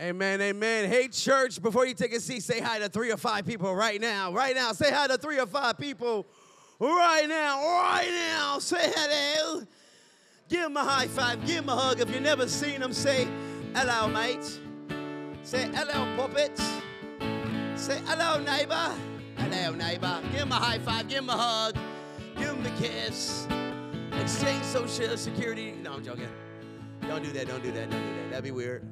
Amen, amen. Hey, church, before you take a seat, say hi to 3 or 5 people right now. Right now, say hi to 3 or 5 people right now. Right now, say hello. Give them a high five. Give them a hug. If you've never seen them, say hello, mate. Say hello, puppets. Say hello, neighbor. Hello, neighbor. Give them a high five. Give them a hug. Give them a kiss. Exchange social security. No, I'm joking. Don't do that. Don't do that. Don't do that. That'd be weird.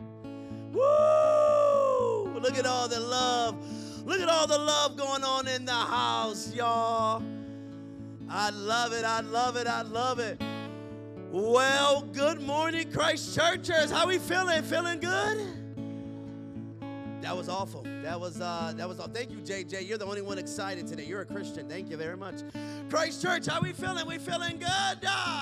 Woo! Look at all the love. Look at all the love going on in the house, y'all. I love it. I love it. I love it. Well, good morning, Christ Churchers. How we feeling? Feeling good? That was awful. That was all. Thank you, JJ. You're the only one excited today. You're a Christian. Thank you very much. Christ Church, how we feeling? We feeling good?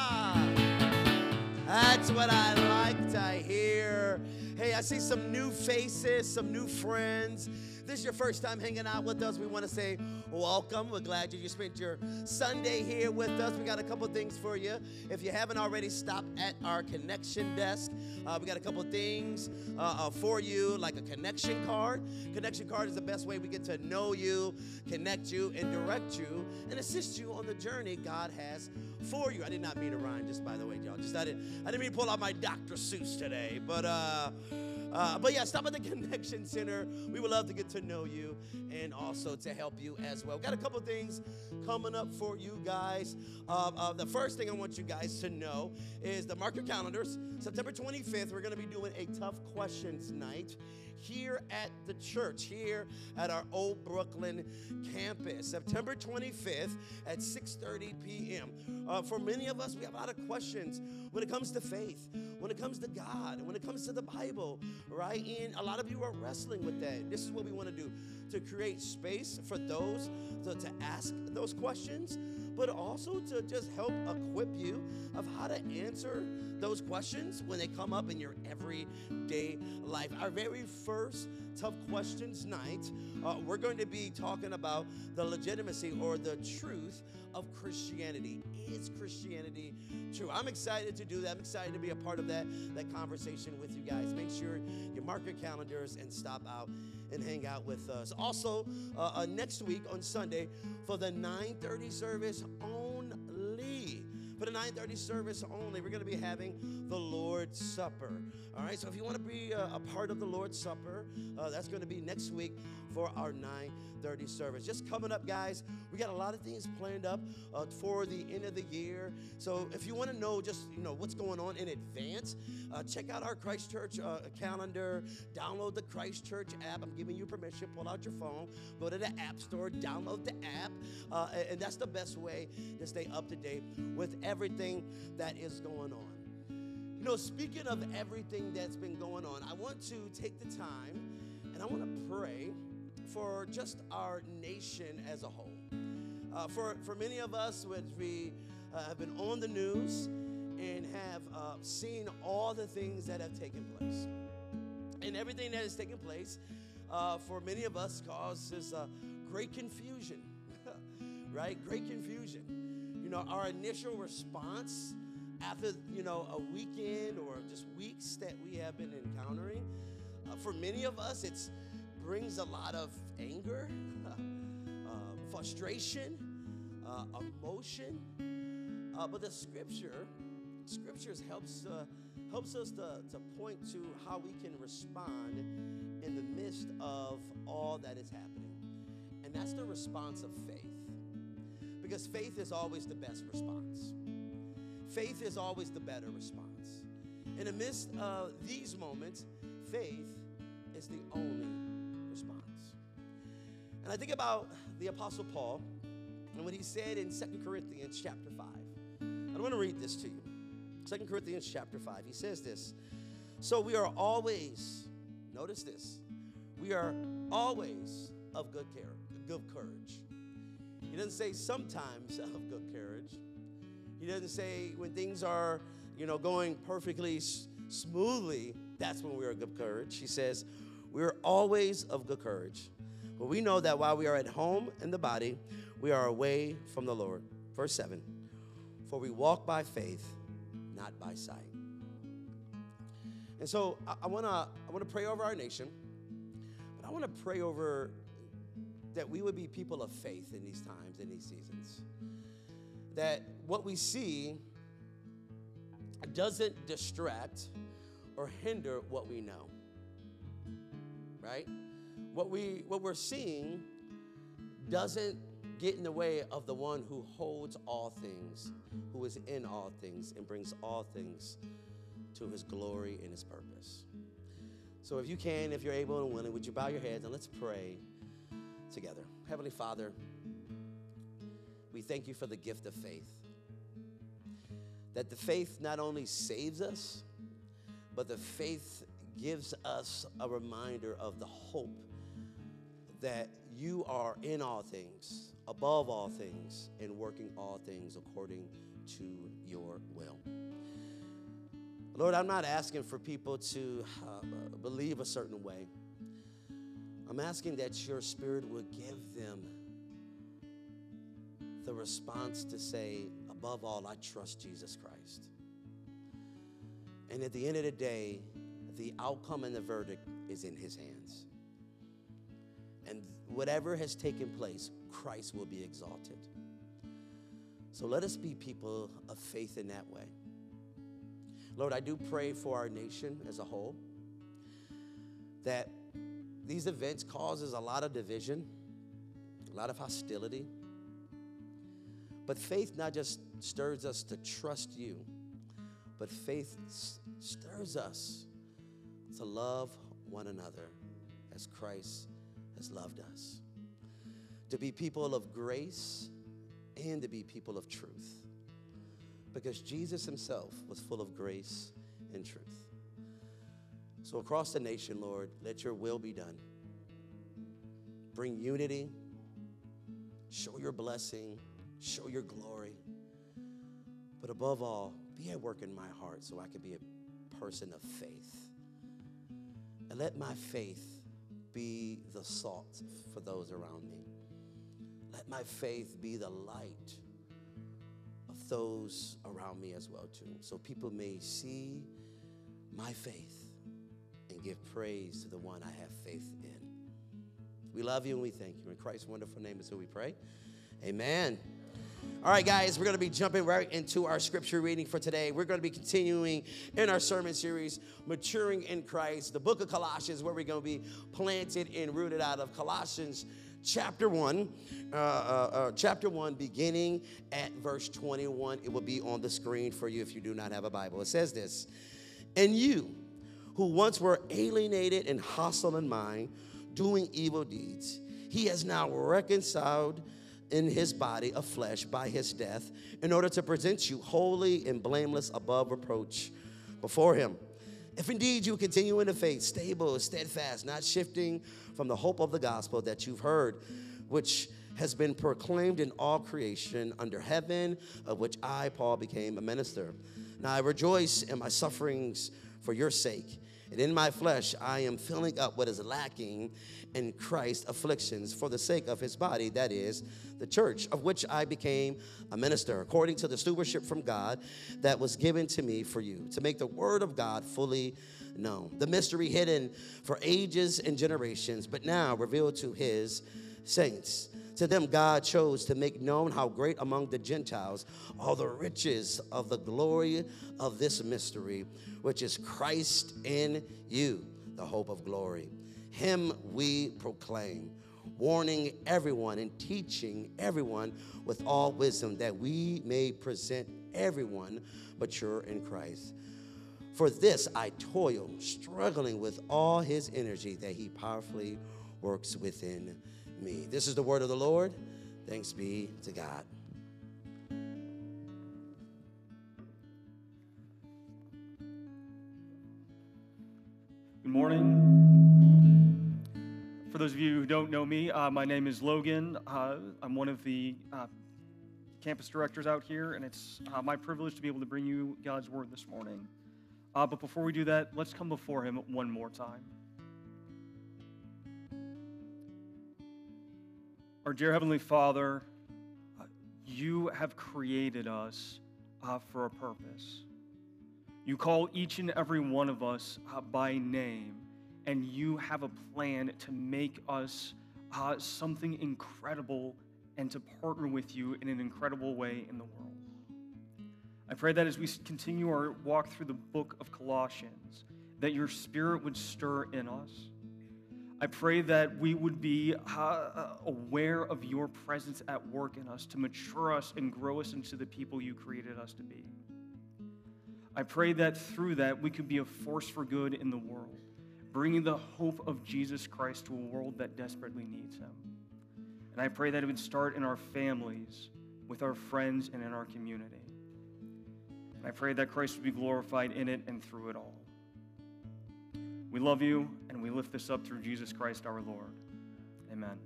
That's what I like to hear. Hey, I see some new faces, some new friends. This is your first time hanging out with us. We want to say welcome. We're glad you spent your Sunday here with us. We got a couple things for you. If you haven't already, stop at our connection desk. We got a couple things for you, like a connection card. Connection card is the best way we get to know you, connect you, and direct you, and assist you on the journey God has for you. I did not mean to rhyme, just by the way, y'all. I didn't mean to pull out my Dr. Seuss today, but yeah, stop at the Connection Center. We would love to get to know you and also to help you as well. Got a couple things coming up for you guys. The first thing I want you guys to know is to mark your calendars. September 25th, we're going to be doing a Tough Questions night here at the church, here at our Old Brooklyn campus. September 25th at 6:30 p.m. For many of us, we have a lot of questions when it comes to faith, when it comes to God, when it comes to the Bible, right? And a lot of you are wrestling with that. This is what we want to do, to create space for those to ask those questions, but also to just help equip you of how to answer those questions when they come up in your everyday life. Our very first Tough Questions night, we're going to be talking about the legitimacy or the truth of Christianity. Is Christianity true? I'm excited to do that. I'm excited to be a part of that conversation with you guys. Make sure you mark your calendars and stop out and hang out with us. Also, next week on Sunday for the 9:30 service only. For the 9:30 service only, we're going to be having the Lord's Supper. All right, so if you want to be a part of the Lord's Supper, that's going to be next week for our 9:30 service. Just coming up, guys, we got a lot of things planned up for the end of the year. So if you want to know just what's going on in advance, check out our Christ Church calendar. Download the Christ Church app. I'm giving you permission. Pull out your phone, go to the App Store, download the app, and that's the best way to stay up to date with everything that is going on. Speaking of everything that's been going on, I want to take the time and I want to pray for just our nation as a whole. For many of us, we have been on the news and have seen all the things that have taken place. And everything that has taken place, for many of us, causes great confusion, right? Great confusion. Our initial response after, a weekend or just weeks that we have been encountering, for many of us, it brings a lot of anger, frustration, emotion. But the scriptures helps us to point to how we can respond in the midst of all that is happening. And that's the response of faith. Because faith is always the best response. Faith is always the better response. In the midst of these moments, faith is the only response. And I think about the Apostle Paul and what he said in 2 Corinthians chapter 5. I want to read this to you. 2 Corinthians chapter 5. He says this. So we are always, notice this, we are always of good courage. He doesn't say sometimes of good courage. He doesn't say when things are, going perfectly smoothly, that's when we're of good courage. He says we're always of good courage. But we know that while we are at home in the body, we are away from the Lord. Verse 7, for we walk by faith, not by sight. And so I want to pray over our nation, but I want to pray over that we would be people of faith in these times, in these seasons. That what we see doesn't distract or hinder what we know, right? What we're seeing doesn't get in the way of the one who holds all things, who is in all things, and brings all things to his glory and his purpose. So if you can, if you're able and willing, would you bow your heads and let's pray together. Heavenly Father, we thank you for the gift of faith. That the faith not only saves us, but the faith gives us a reminder of the hope that you are in all things, above all things, and working all things according to your will. Lord, I'm not asking for people to believe a certain way. I'm asking that your Spirit would give them the response to say, above all, I trust Jesus Christ. And at the end of the day, the outcome and the verdict is in his hands. And whatever has taken place, Christ will be exalted. So let us be people of faith in that way. Lord, I do pray for our nation as a whole, that these events causes a lot of division, a lot of hostility. But faith not just stirs us to trust you, but faith stirs us to love one another as Christ has loved us. To be people of grace and to be people of truth. Because Jesus himself was full of grace and truth. So across the nation, Lord, let your will be done. Bring unity, show your blessing, show your glory. But above all, be at work in my heart so I can be a person of faith. And let my faith be the salt for those around me. Let my faith be the light of those around me as well too. So people may see my faith and give praise to the one I have faith in. We love you and we thank you. In Christ's wonderful name is who we pray. Amen. All right, guys, we're going to be jumping right into our scripture reading for today. We're going to be continuing in our sermon series, Maturing in Christ, the book of Colossians, where we're going to be planted and rooted out of Colossians chapter 1, beginning at verse 21. It will be on the screen for you if you do not have a Bible. It says this, "And you, who once were alienated and hostile in mind, doing evil deeds, he has now reconciled in his body of flesh by his death, in order to present you holy and blameless above reproach before him. If indeed you continue in the faith, stable, steadfast, not shifting from the hope of the gospel that you've heard, which has been proclaimed in all creation under heaven, of which I, Paul, became a minister. Now I rejoice in my sufferings for your sake, and in my flesh I am filling up what is lacking in Christ's afflictions for the sake of his body, that is, the church, of which I became a minister, according to the stewardship from God that was given to me for you, to make the word of God fully known, the mystery hidden for ages and generations, but now revealed to his saints. To them God chose to make known how great among the Gentiles are the riches of the glory of this mystery, which is Christ in you, the hope of glory. Him we proclaim, warning everyone and teaching everyone with all wisdom, that we may present everyone mature in Christ. For this I toil, struggling with all his energy that he powerfully works within me." This is the word of the Lord. Thanks be to God. Good morning. For those of you who don't know me, my name is Logan. I'm one of the campus directors out here, and it's my privilege to be able to bring you God's word this morning. But before we do that, let's come before him one more time. Our dear Heavenly Father, you have created us for a purpose. You call each and every one of us by name, and you have a plan to make us something incredible and to partner with you in an incredible way in the world. I pray that as we continue our walk through the book of Colossians, that your Spirit would stir in us. I pray that we would be aware of your presence at work in us to mature us and grow us into the people you created us to be. I pray that through that we could be a force for good in the world, bringing the hope of Jesus Christ to a world that desperately needs him. And I pray that it would start in our families, with our friends, and in our community. And I pray that Christ would be glorified in it and through it all. We love you, and we lift this up through Jesus Christ our Lord. Amen.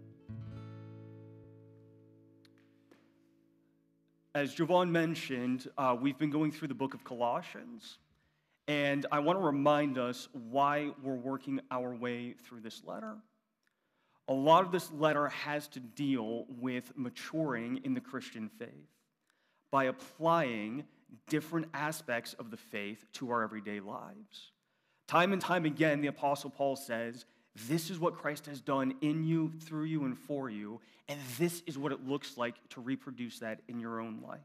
As Jovan mentioned, we've been going through the book of Colossians, and I want to remind us why we're working our way through this letter. A lot of this letter has to deal with maturing in the Christian faith by applying different aspects of the faith to our everyday lives. Time and time again, the Apostle Paul says, this is what Christ has done in you, through you, and for you, and this is what it looks like to reproduce that in your own life.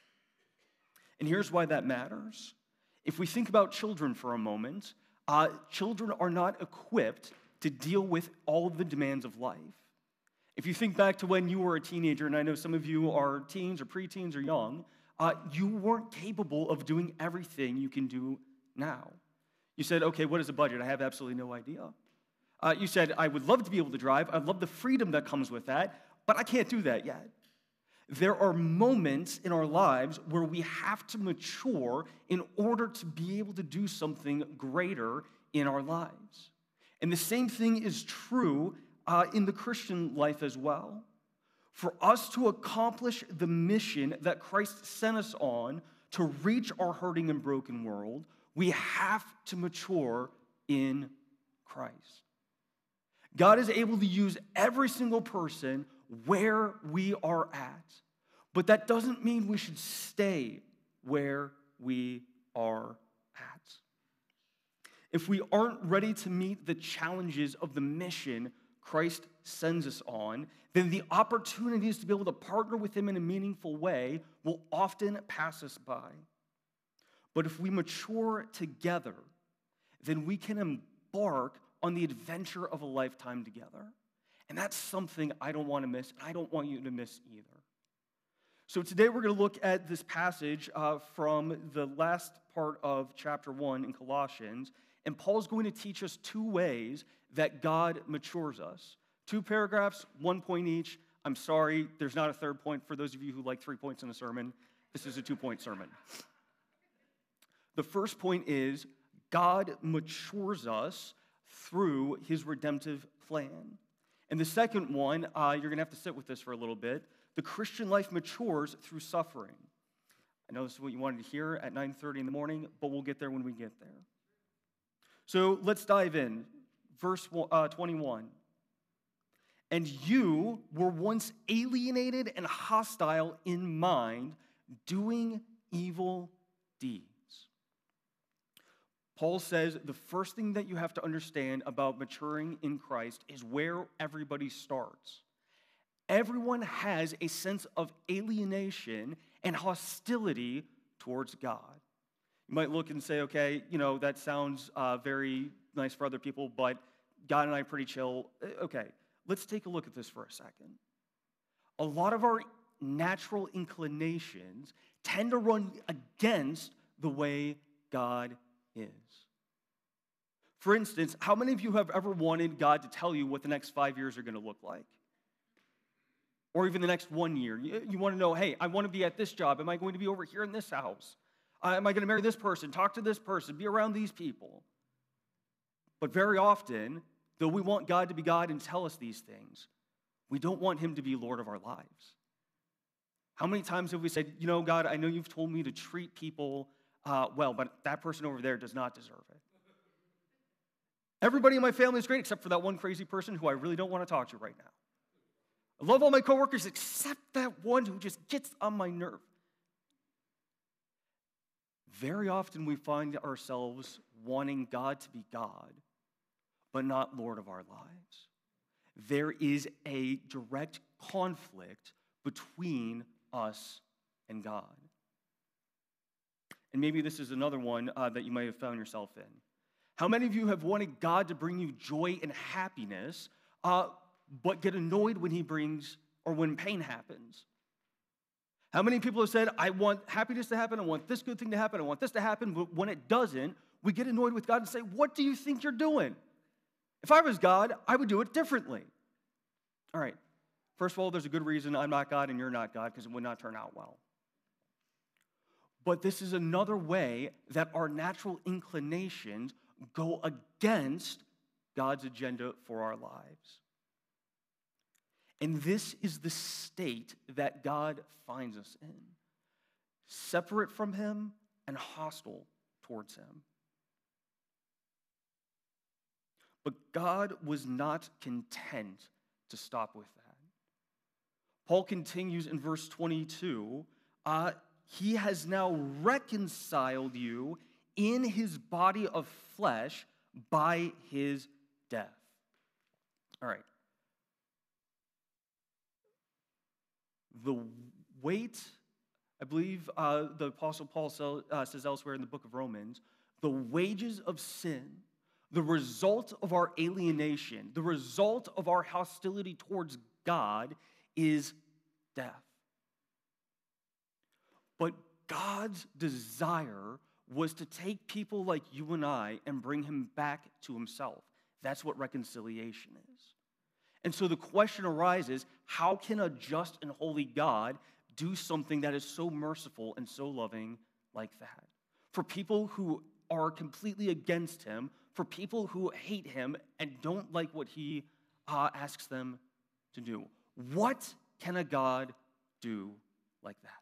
And here's why that matters. If we think about children for a moment, children are not equipped to deal with all of the demands of life. If you think back to when you were a teenager, and I know some of you are teens or preteens or young, you weren't capable of doing everything you can do now. You said, okay, what is a budget? I have absolutely no idea. You said, I would love to be able to drive. I'd love the freedom that comes with that, but I can't do that yet. There are moments in our lives where we have to mature in order to be able to do something greater in our lives. And the same thing is true in the Christian life as well. For us to accomplish the mission that Christ sent us on to reach our hurting and broken world, we have to mature in Christ. God is able to use every single person where we are at, but that doesn't mean we should stay where we are at. If we aren't ready to meet the challenges of the mission Christ sends us on, then the opportunities to be able to partner with him in a meaningful way will often pass us by. But if we mature together, then we can embark on the adventure of a lifetime together. And that's something I don't want to miss, and I don't want you to miss either. So today we're going to look at this passage from the last part of chapter 1 in Colossians, and Paul's going to teach us two ways that God matures us. 2 paragraphs, 1 point each. I'm sorry, there's not a third point for those of you who like 3 points in a sermon. This is a 2-point sermon. The first point is God matures us through his redemptive plan. And the second one, you're going to have to sit with this for a little bit. The Christian life matures through suffering. I know this is what you wanted to hear at 9:30 in the morning, but we'll get there when we get there. So let's dive in. Verse 21. And you were once alienated and hostile in mind, doing evil deeds. Paul says the first thing that you have to understand about maturing in Christ is where everybody starts. Everyone has a sense of alienation and hostility towards God. You might look and say, okay, that sounds very nice for other people, but God and I are pretty chill. Okay, let's take a look at this for a second. A lot of our natural inclinations tend to run against the way God is. For instance, how many of you have ever wanted God to tell you what the next 5 years are going to look like? Or even the next 1 year. You want to know, hey, I want to be at this job. Am I going to be over here in this house? Am I going to marry this person, talk to this person, be around these people? But very often, though we want God to be God and tell us these things, we don't want him to be Lord of our lives. How many times have we said, God, I know you've told me to treat people well, but that person over there does not deserve it. Everybody in my family is great except for that one crazy person who I really don't want to talk to right now. I love all my coworkers except that one who just gets on my nerve. very often we find ourselves wanting God to be God, but not Lord of our lives. There is a direct conflict between us and God. And maybe this is another one that you might have found yourself in. How many of you have wanted God to bring you joy and happiness, but get annoyed when he brings, or when pain happens? How many people have said, I want happiness to happen, I want this good thing to happen, I want this to happen, but when it doesn't, we get annoyed with God and say, what do you think you're doing? If I was God, I would do it differently. All right, first of all, there's a good reason I'm not God and you're not God, because it would not turn out well. But this is another way that our natural inclinations go against God's agenda for our lives. And this is the state that God finds us in, separate from him and hostile towards him. But God was not content to stop with that. Paul continues in verse 22, he has now reconciled you in his body of flesh by his death. All right. The weight, I believe the Apostle Paul says elsewhere in the book of Romans, the wages of sin, the result of our alienation, the result of our hostility towards God is death. But God's desire was to take people like you and I and bring him back to himself. That's what reconciliation is. And so the question arises, how can a just and holy God do something that is so merciful and so loving like that? For people who are completely against him, for people who hate him and don't like what he asks them to do. What can a God do like that?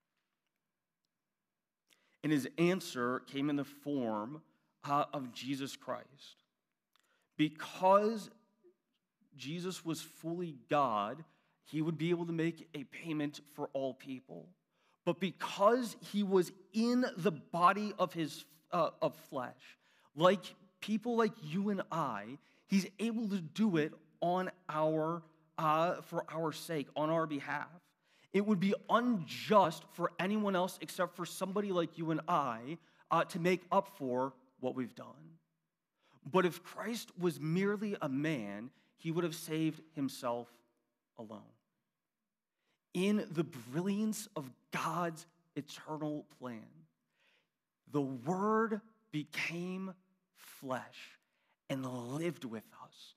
And his answer came in the form of Jesus Christ. Because Jesus was fully God, he would be able to make a payment for all people. But because he was in the body of his of flesh, like people like you and I, he's able to do it on our for our sake, on our behalf. It would be unjust for anyone else except for somebody like you and I to make up for what we've done. But if Christ was merely a man, he would have saved himself alone. In the brilliance of God's eternal plan, the Word became flesh and lived with us.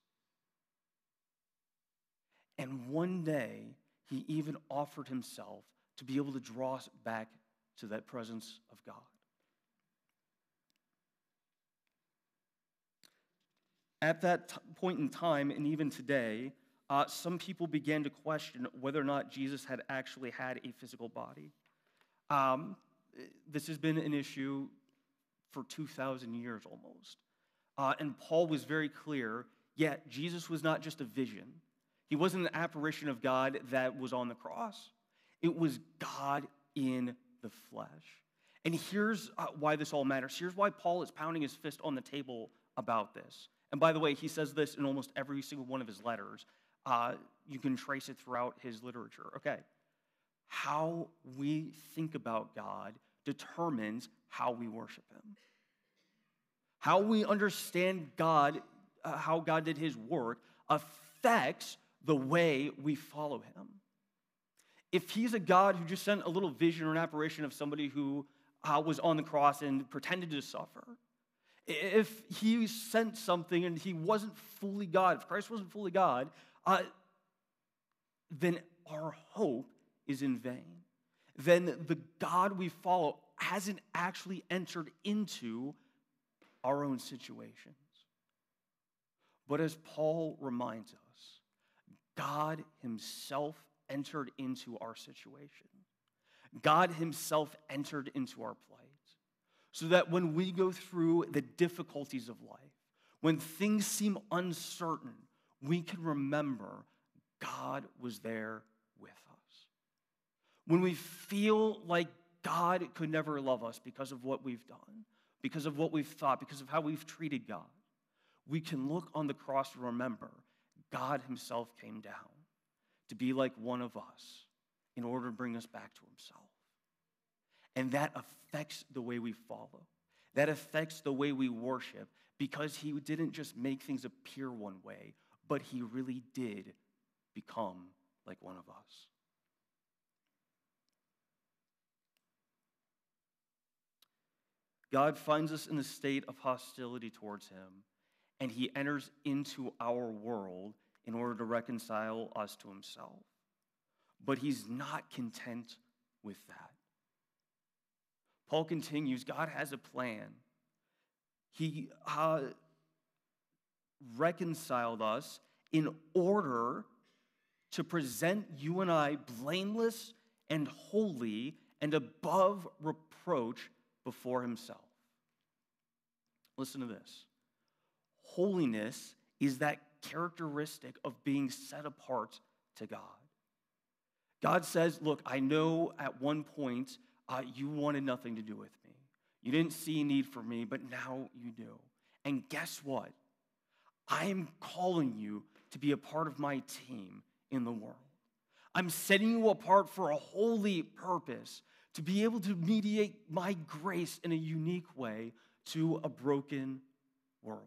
And one day, he even offered himself to be able to draw us back to that presence of God. At that point in time, and even today, some people began to question whether or not Jesus had actually had a physical body. This has been an issue for 2,000 years almost. And Paul was very clear, yet Jesus was not just a vision. He wasn't an apparition of God that was on the cross. It was God in the flesh. And here's why this all matters. Here's why Paul is pounding his fist on the table about this. And by the way, he says this in almost every single one of his letters. You can trace it throughout his literature. Okay. How we think about God determines how we worship him. How we understand God, how God did his work, affects the way we follow him. If he's a God who just sent a little vision or an apparition of somebody who was on the cross and pretended to suffer, if he sent something and he wasn't fully God, if Christ wasn't fully God, then our hope is in vain. Then the God we follow hasn't actually entered into our own situations. But as Paul reminds us, God himself entered into our situation. God himself entered into our plight. So that when we go through the difficulties of life, when things seem uncertain, we can remember God was there with us. When we feel like God could never love us because of what we've done, because of what we've thought, because of how we've treated God, we can look on the cross and remember God himself came down to be like one of us in order to bring us back to himself. And that affects the way we follow. That affects the way we worship, because he didn't just make things appear one way, but he really did become like one of us. God finds us in a state of hostility towards him, and he enters into our world in order to reconcile us to himself. But he's not content with that. Paul continues, God has a plan. He reconciled us in order to present you and I blameless and holy and above reproach before himself. Listen to this. Holiness is that characteristic of being set apart to God. God says, look, I know at one point you wanted nothing to do with me. You didn't see a need for me, but now you do. And guess what? I am calling you to be a part of my team in the world. I'm setting you apart for a holy purpose, to be able to mediate my grace in a unique way to a broken world.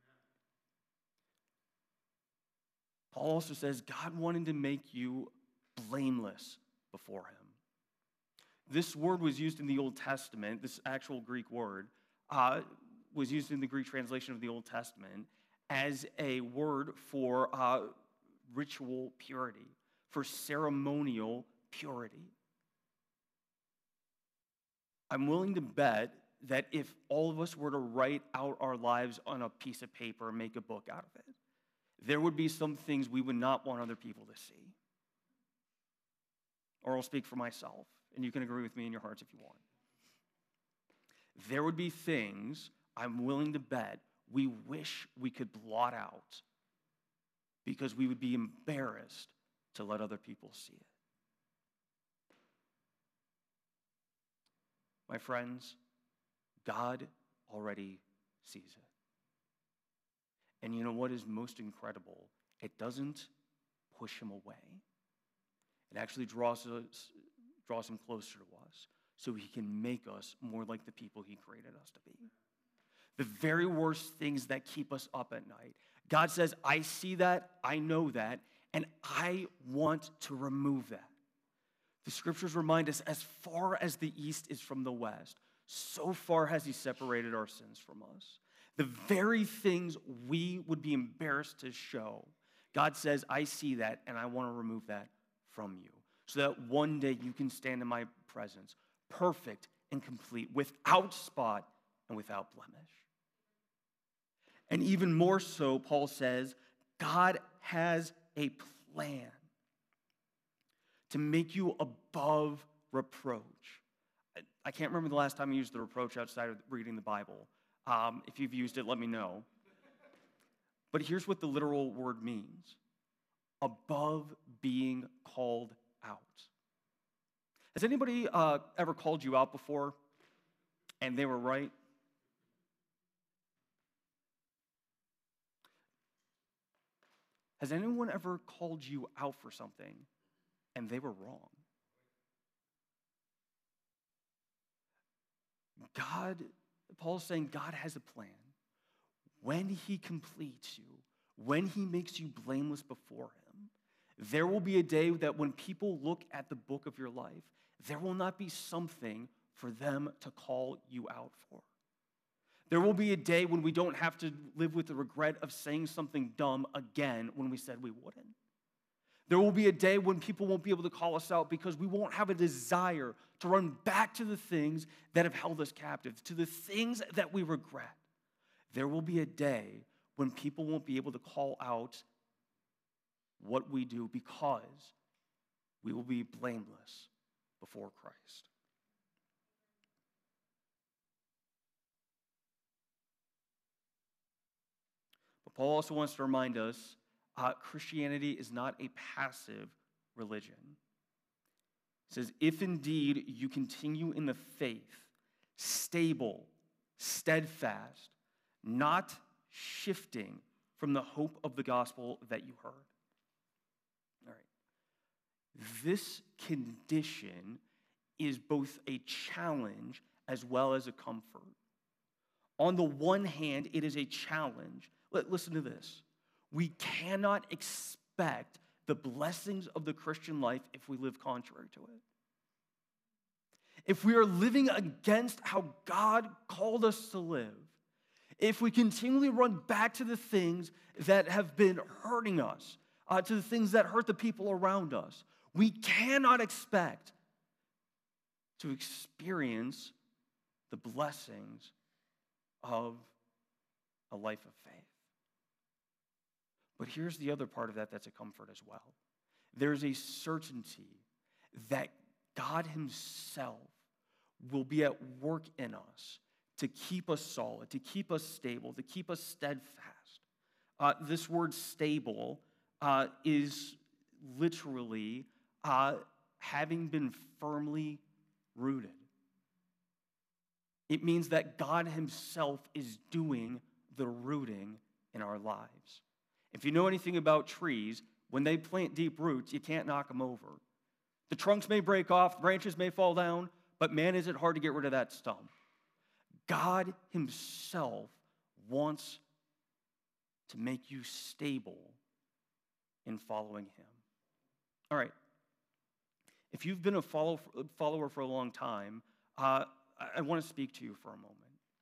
Paul also says God wanted to make you blameless before him. This word was used in the Old Testament. This actual Greek word was used in the Greek translation of the Old Testament as a word for ritual purity, for ceremonial purity. I'm willing to bet that if all of us were to write out our lives on a piece of paper and make a book out of it, there would be some things we would not want other people to see. Or I'll speak for myself, and you can agree with me in your hearts if you want. There would be things I'm willing to bet we wish we could blot out because we would be embarrassed to let other people see it. My friends, God already sees it. And you know what is most incredible? It doesn't push him away. It actually draws him closer to us so he can make us more like the people he created us to be. The very worst things that keep us up at night. God says, I see that, I know that, and I want to remove that. The scriptures remind us, as far as the east is from the west, so far has he separated our sins from us. The very things we would be embarrassed to show, God says, I see that, and I want to remove that from you, so that one day you can stand in my presence, perfect and complete, without spot and without blemish. And even more so, Paul says, God has a plan to make you above reproach. I can't remember the last time I used the reproach outside of reading the Bible. If you've used it, let me know. But here's what the literal word means. Above being called out. Has anybody ever called you out before and they were right? Has anyone ever called you out for something and they were wrong? Paul's saying God has a plan. When he completes you, when he makes you blameless before him, there will be a day that when people look at the book of your life, there will not be something for them to call you out for. There will be a day when we don't have to live with the regret of saying something dumb again when we said we wouldn't. There will be a day when people won't be able to call us out because we won't have a desire to run back to the things that have held us captive, to the things that we regret. There will be a day when people won't be able to call out what we do because we will be blameless before Christ. But Paul also wants to remind us Christianity is not a passive religion. It says, if indeed you continue in the faith, stable, steadfast, not shifting from the hope of the gospel that you heard. All right. This condition is both a challenge as well as a comfort. On the one hand, it is a challenge. Listen to this. We cannot expect the blessings of the Christian life if we live contrary to it. If we are living against how God called us to live, if we continually run back to the things that have been hurting us, to the things that hurt the people around us, we cannot expect to experience the blessings of a life of faith. But here's the other part of that that's a comfort as well. There's a certainty that God himself will be at work in us to keep us solid, to keep us stable, to keep us steadfast. This word stable is literally having been firmly rooted. It means that God himself is doing the rooting in our lives. If you know anything about trees, when they plant deep roots, you can't knock them over. The trunks may break off, branches may fall down, but man, is it hard to get rid of that stump. God himself wants to make you stable in following him. All right. If you've been a follower for a long time, I want to speak to you for a moment.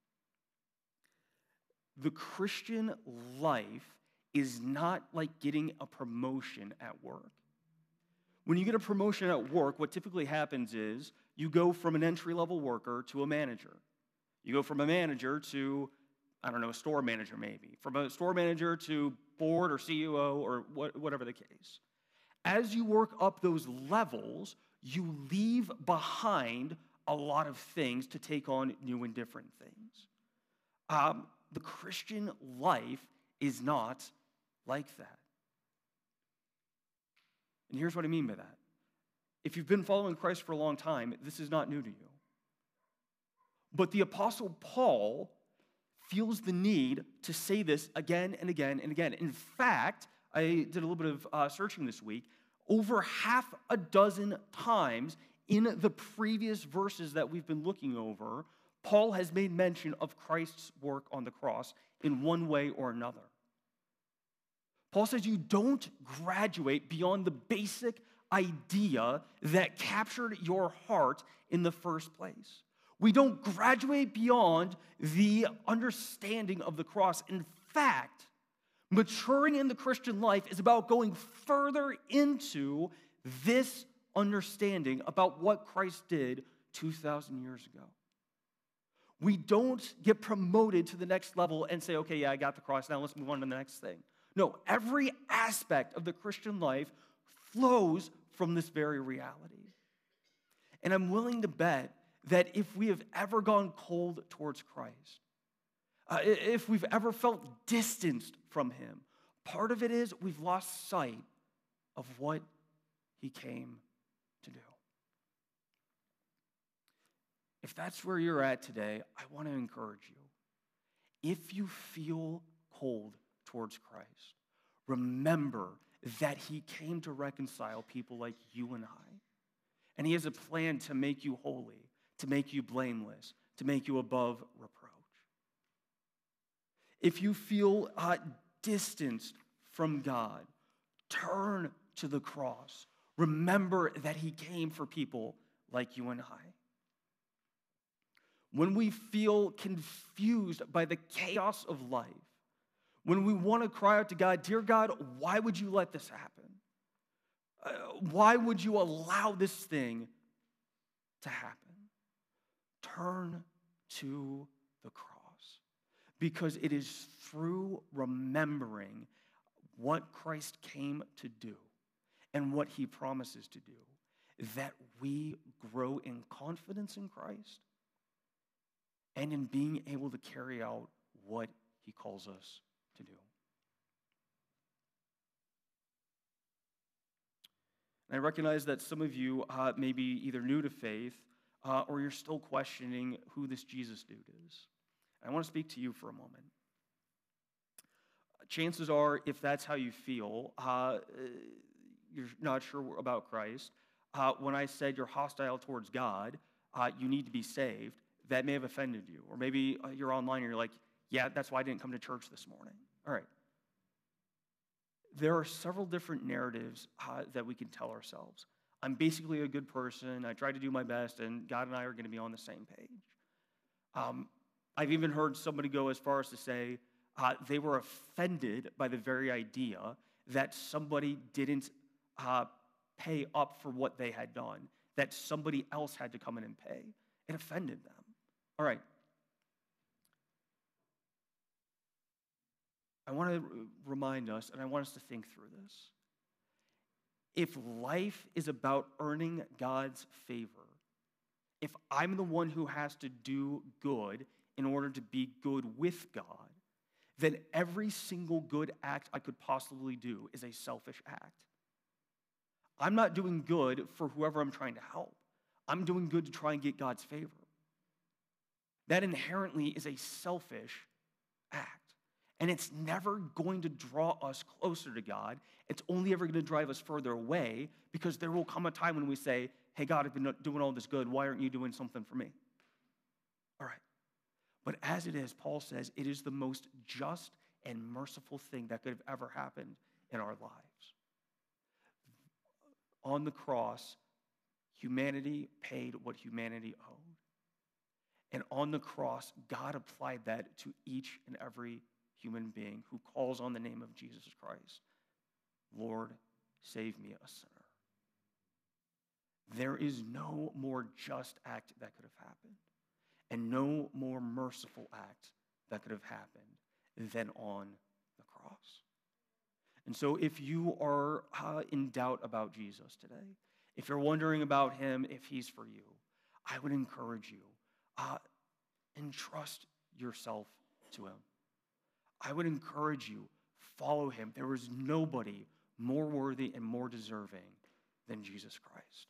The Christian life is not like getting a promotion at work. When you get a promotion at work, what typically happens is you go from an entry-level worker to a manager. You go from a manager to, a store manager maybe. From a store manager to board or CEO or whatever the case. As you work up those levels, you leave behind a lot of things to take on new and different things. The Christian life is not like that. And here's what I mean by that. If you've been following Christ for a long time, this is not new to you. But the Apostle Paul feels the need to say this again and again and again. In fact, I did a little bit of searching this week. Over half a dozen times in the previous verses that we've been looking over, Paul has made mention of Christ's work on the cross in one way or another. Paul says you don't graduate beyond the basic idea that captured your heart in the first place. We don't graduate beyond the understanding of the cross. In fact, maturing in the Christian life is about going further into this understanding about what Christ did 2,000 years ago. We don't get promoted to the next level and say, okay, yeah, I got the cross, now let's move on to the next thing. No, every aspect of the Christian life flows from this very reality. And I'm willing to bet that if we have ever gone cold towards Christ, if we've ever felt distanced from him, part of it is we've lost sight of what he came to do. If that's where you're at today, I want to encourage you. If you feel cold towards Christ, remember that he came to reconcile people like you and I. And he has a plan to make you holy, to make you blameless, to make you above reproach. If you feel distanced from God, turn to the cross. Remember that he came for people like you and I. When we feel confused by the chaos of life, when we want to cry out to God, dear God, why would you let this happen? Why would you allow this thing to happen? Turn to the cross. Because it is through remembering what Christ came to do and what he promises to do that we grow in confidence in Christ and in being able to carry out what he calls us to do. And I recognize that some of you may be either new to faith or you're still questioning who this Jesus dude is. And I want to speak to you for a moment. Chances are, if that's how you feel, you're not sure about Christ. When I said you're hostile towards God, you need to be saved, that may have offended you. Or maybe you're online and you're like, yeah, that's why I didn't come to church this morning. All right. There are several different narratives that we can tell ourselves. I'm basically a good person. I try to do my best, and God and I are going to be on the same page. I've even heard somebody go as far as to say they were offended by the very idea that somebody didn't pay up for what they had done, that somebody else had to come in and pay. It offended them. All right. I want to remind us, and I want us to think through this. If life is about earning God's favor, if I'm the one who has to do good in order to be good with God, then every single good act I could possibly do is a selfish act. I'm not doing good for whoever I'm trying to help. I'm doing good to try and get God's favor. That inherently is a selfish act. And it's never going to draw us closer to God. It's only ever going to drive us further away, because there will come a time when we say, hey, God, I've been doing all this good. Why aren't you doing something for me? All right. But as it is, Paul says, it is the most just and merciful thing that could have ever happened in our lives. On the cross, humanity paid what humanity owed. And on the cross, God applied that to each and every human being who calls on the name of Jesus Christ. Lord, save me, a sinner. There is no more just act that could have happened, and no more merciful act that could have happened than on the cross. And so if you are in doubt about Jesus today, if you're wondering about him, if he's for you, I would encourage you, entrust yourself to him. I would encourage you, follow him. There is nobody more worthy and more deserving than Jesus Christ.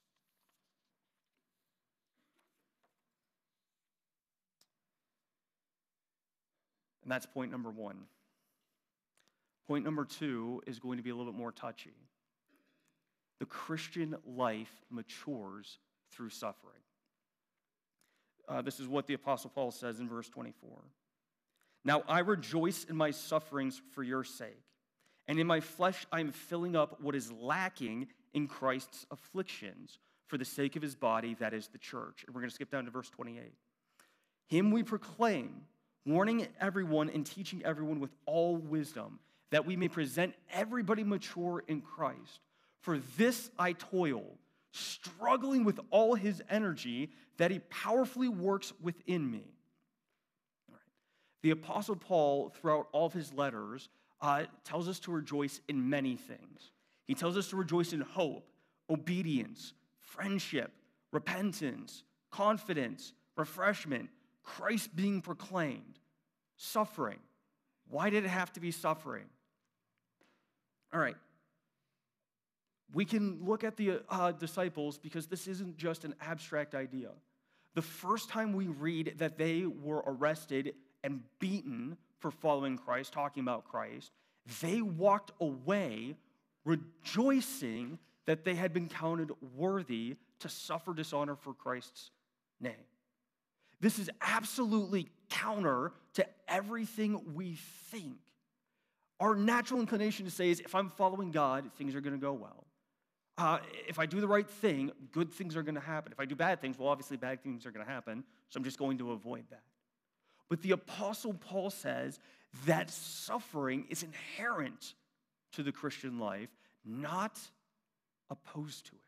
And that's point number one. Point number two is going to be a little bit more touchy. The Christian life matures through suffering. This is what the Apostle Paul says in verse 24. Now I rejoice in my sufferings for your sake, and in my flesh I am filling up what is lacking in Christ's afflictions for the sake of his body, that is the church. And we're going to skip down to verse 28. Him we proclaim, warning everyone and teaching everyone with all wisdom, that we may present everybody mature in Christ. For this I toil, struggling with all his energy, that he powerfully works within me. The Apostle Paul, throughout all of his letters, tells us to rejoice in many things. He tells us to rejoice in hope, obedience, friendship, repentance, confidence, refreshment, Christ being proclaimed, suffering. Why did it have to be suffering? All right. We can look at the disciples, because this isn't just an abstract idea. The first time we read that they were arrested and beaten for following Christ, talking about Christ, they walked away rejoicing that they had been counted worthy to suffer dishonor for Christ's name. This is absolutely counter to everything we think. Our natural inclination to say is, if I'm following God, things are going to go well. If I do the right thing, good things are going to happen. If I do bad things, well, obviously bad things are going to happen, so I'm just going to avoid that. But the Apostle Paul says that suffering is inherent to the Christian life, not opposed to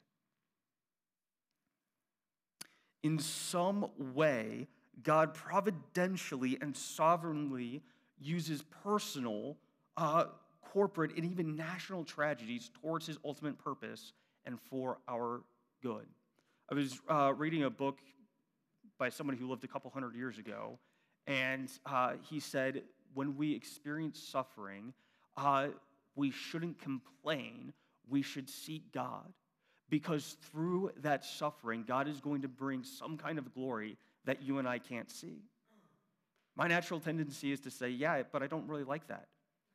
it. In some way, God providentially and sovereignly uses personal, corporate, and even national tragedies towards his ultimate purpose and for our good. I was reading a book by somebody who lived a couple hundred years ago, and he said, when we experience suffering, we shouldn't complain, we should seek God. because through that suffering, God is going to bring some kind of glory that you and I can't see. My natural tendency is to say, yeah, but I don't really like that.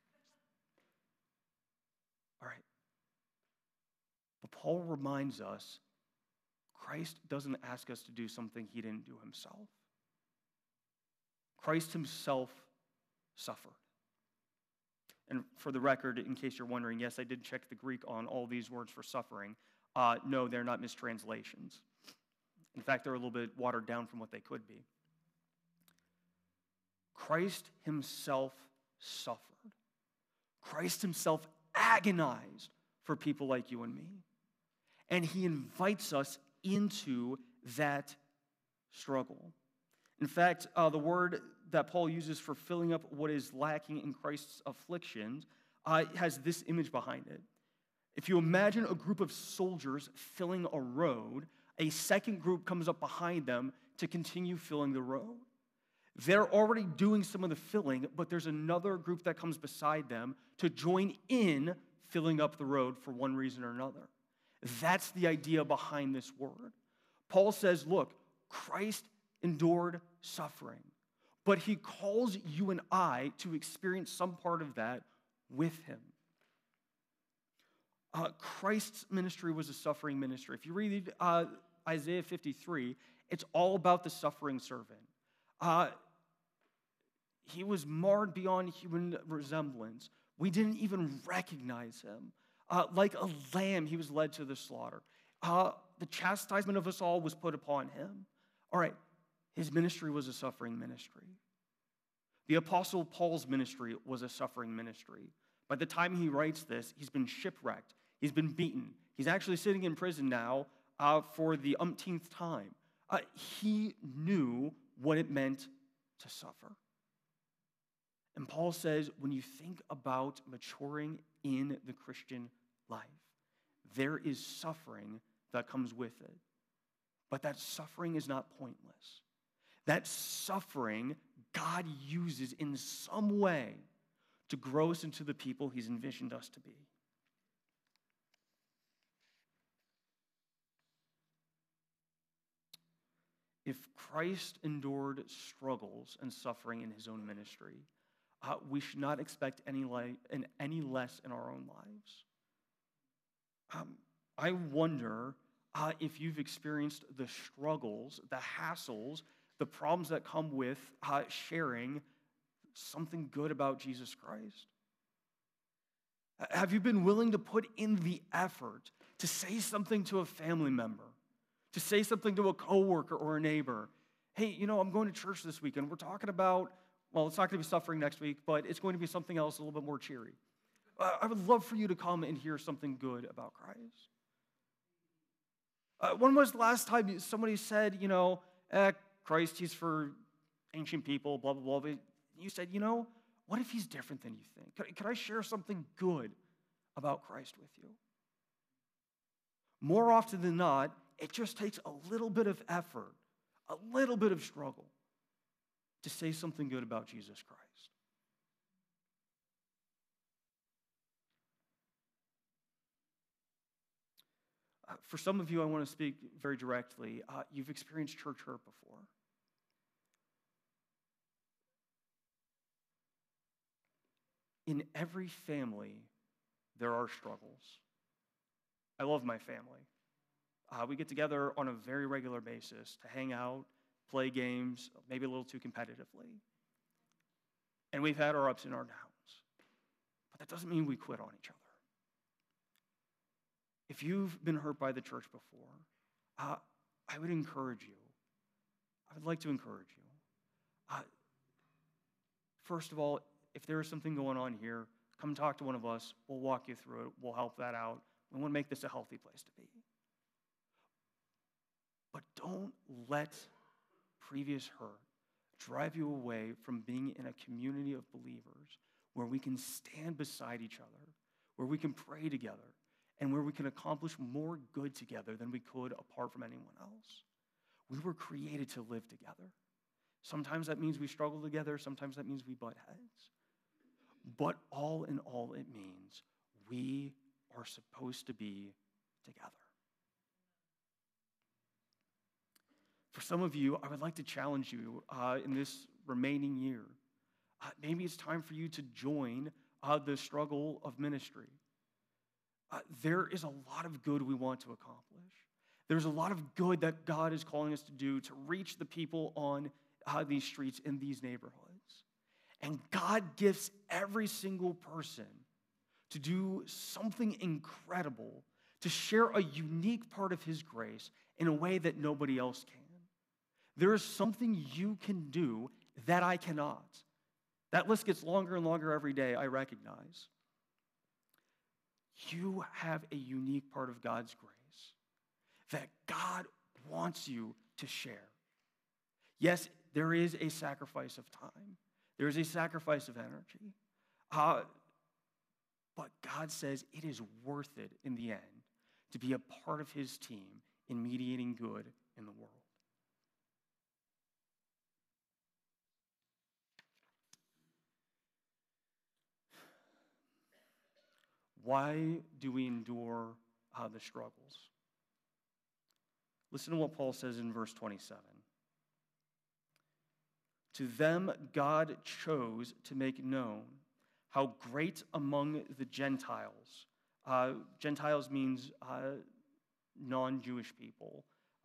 All right. But Paul reminds us, Christ doesn't ask us to do something he didn't do himself. Christ himself suffered. And for the record, in case you're wondering, yes, I did check the Greek on all these words for suffering. No, they're not mistranslations. In fact, they're a little bit watered down from what they could be. Christ himself suffered. Christ himself agonized for people like you and me. And he invites us into that struggle. In fact, the word that Paul uses for filling up what is lacking in Christ's afflictions has this image behind it. If you imagine a group of soldiers filling a road, a second group comes up behind them to continue filling the road. They're already doing some of the filling, but there's another group that comes beside them to join in filling up the road for one reason or another. That's the idea behind this word. Paul says, look, Christ endured suffering, but he calls you and I to experience some part of that with him. Christ's ministry was a suffering ministry. If you read Isaiah 53, it's all about the suffering servant. He was marred beyond human resemblance. We didn't even recognize him. Like a lamb, he was led to the slaughter. The chastisement of us all was put upon him. All right, his ministry was a suffering ministry. The Apostle Paul's ministry was a suffering ministry. By the time he writes this, he's been shipwrecked. He's been beaten. He's actually sitting in prison now for the umpteenth time. He knew what it meant to suffer. And Paul says, when you think about maturing in the Christian life, there is suffering that comes with it. But that suffering is not pointless. That suffering God uses in some way to grow us into the people he's envisioned us to be. If Christ endured struggles and suffering in his own ministry, we should not expect any less in our own lives. I wonder if you've experienced the struggles, the hassles, the problems that come with sharing something good about Jesus Christ. Have you been willing to put in the effort to say something to a family member, to say something to a coworker or a neighbor? Hey, I'm going to church this weekend. We're talking about, well, it's not going to be suffering next week, but it's going to be something else a little bit more cheery. I would love for you to come and hear something good about Christ. When was the last time somebody said, Christ, he's for ancient people, blah, blah, blah. You said, what if he's different than you think? Could I share something good about Christ with you? More often than not, it just takes a little bit of effort, a little bit of struggle to say something good about Jesus Christ. For some of you, I want to speak very directly. You've experienced church hurt before. In every family, there are struggles. I love my family. We get together on a very regular basis to hang out, play games, maybe a little too competitively. And we've had our ups and our downs. But that doesn't mean we quit on each other. If you've been hurt by the church before, I would encourage you. I would like to encourage you. First of all, if there is something going on here, come talk to one of us. We'll walk you through it. We'll help that out. We want to make this a healthy place to be. But don't let previous hurt drive you away from being in a community of believers where we can stand beside each other, where we can pray together, and where we can accomplish more good together than we could apart from anyone else. We were created to live together. Sometimes that means we struggle together. Sometimes that means we butt heads. But all in all, it means we are supposed to be together. For some of you, I would like to challenge you in this remaining year. Maybe it's time for you to join the struggle of ministry. There is a lot of good we want to accomplish. There's a lot of good that God is calling us to do to reach the people on these streets in these neighborhoods. And God gifts every single person to do something incredible, to share a unique part of his grace in a way that nobody else can. There is something you can do that I cannot. That list gets longer and longer every day, I recognize. You have a unique part of God's grace that God wants you to share. Yes, there is a sacrifice of time. There is a sacrifice of energy. But God says it is worth it in the end to be a part of his team in mediating good in the world. Why do we endure the struggles? Listen to what Paul says in verse 27. To them God chose to make known how great among the Gentiles. Gentiles means non-Jewish people.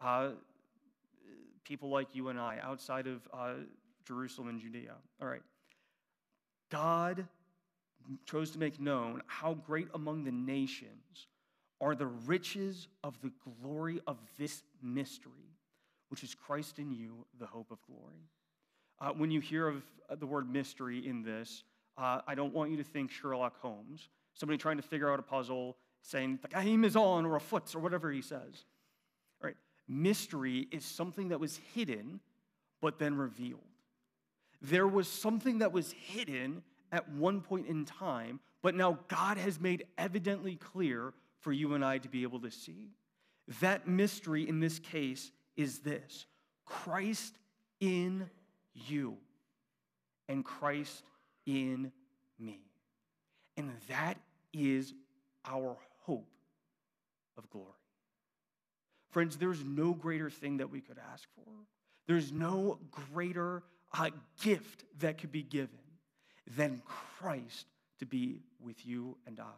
People like you and I, outside of Jerusalem and Judea. All right. God chose to make known how great among the nations are the riches of the glory of this mystery, which is Christ in you, the hope of glory. When you hear of the word mystery in this, I don't want you to think Sherlock Holmes, somebody trying to figure out a puzzle, saying, the game is on, or a foot, or whatever he says. All right. Mystery is something that was hidden, but then revealed. There was something that was hidden at one point in time, but now God has made evidently clear for you and I to be able to see. That mystery in this case is this: Christ in you and Christ in me. And that is our hope of glory. Friends, there's no greater thing that we could ask for. There's no greater gift that could be given than Christ to be with you and I.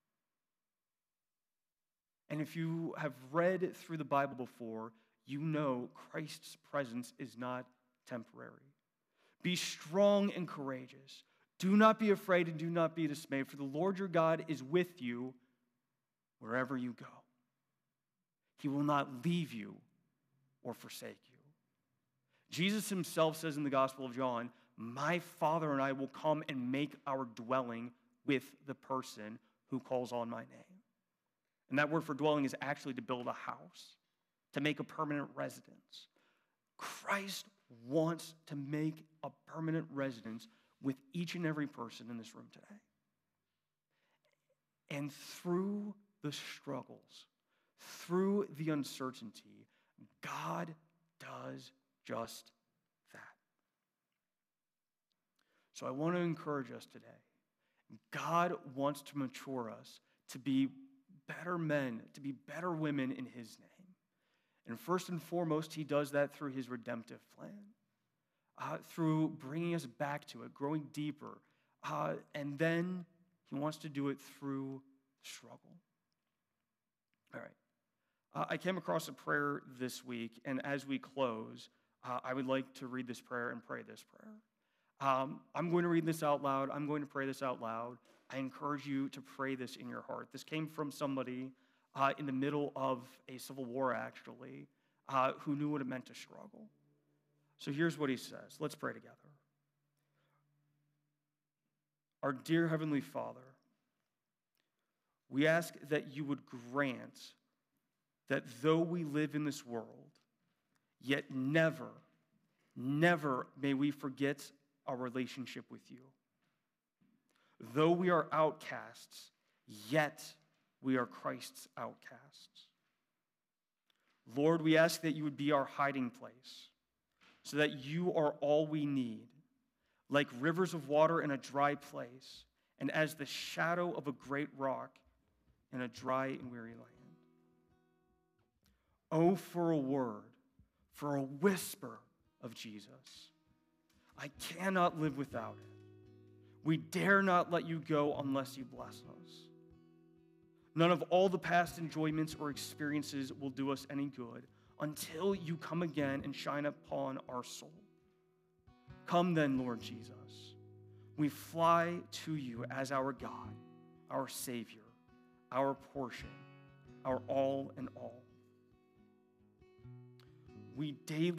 And if you have read through the Bible before, you know Christ's presence is not temporary. Be strong and courageous. Do not be afraid and do not be dismayed, for the Lord your God is with you wherever you go. He will not leave you or forsake you. Jesus himself says in the Gospel of John, my Father and I will come and make our dwelling with the person who calls on my name. And that word for dwelling is actually to build a house, to make a permanent residence. Christ wants to make a permanent residence with each and every person in this room today. And through the struggles, through the uncertainty, God does just that. So I want to encourage us today. God wants to mature us to be better men, to be better women in his name. And first and foremost, he does that through his redemptive plan, through bringing us back to it, growing deeper. And then he wants to do it through struggle. All right. I came across a prayer this week, and as we close, I would like to read this prayer and pray this prayer. I'm going to read this out loud. I'm going to pray this out loud. I encourage you to pray this in your heart. This came from somebody in the middle of a civil war, actually, who knew what it meant to struggle. So here's what he says. Let's pray together. Our dear Heavenly Father, we ask that you would grant that though we live in this world, yet never, never may we forget our relationship with you. Though we are outcasts, yet we are Christ's outcasts. Lord, we ask that you would be our hiding place, so that you are all we need, like rivers of water in a dry place, and as the shadow of a great rock in a dry and weary land. Oh, for a word for a whisper of Jesus. I cannot live without it. We dare not let you go unless you bless us. None of all the past enjoyments or experiences will do us any good until you come again and shine upon our soul. Come then, Lord Jesus. We fly to you as our God, our Savior, our portion, our all in all. We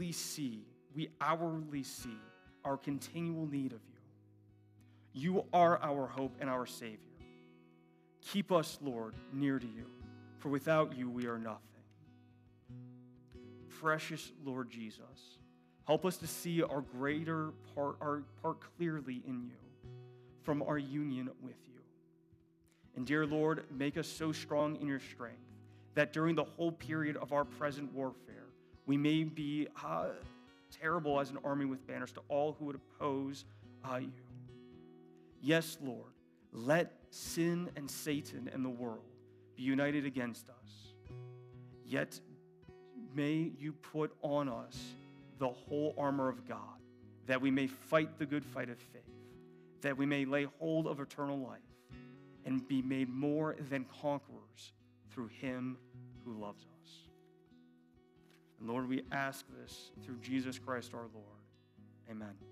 hourly see our continual need of you. You are our hope and our Savior. Keep us, Lord, near to you, for without you we are nothing. Precious Lord Jesus, help us to see our part clearly in you from our union with you. And dear Lord, make us so strong in your strength that during the whole period of our present warfare, we may be terrible as an army with banners to all who would oppose you. Yes, Lord, let sin and Satan and the world be united against us. Yet may you put on us the whole armor of God, that we may fight the good fight of faith, that we may lay hold of eternal life and be made more than conquerors through him who loves us. And Lord, we ask this through Jesus Christ our Lord. Amen.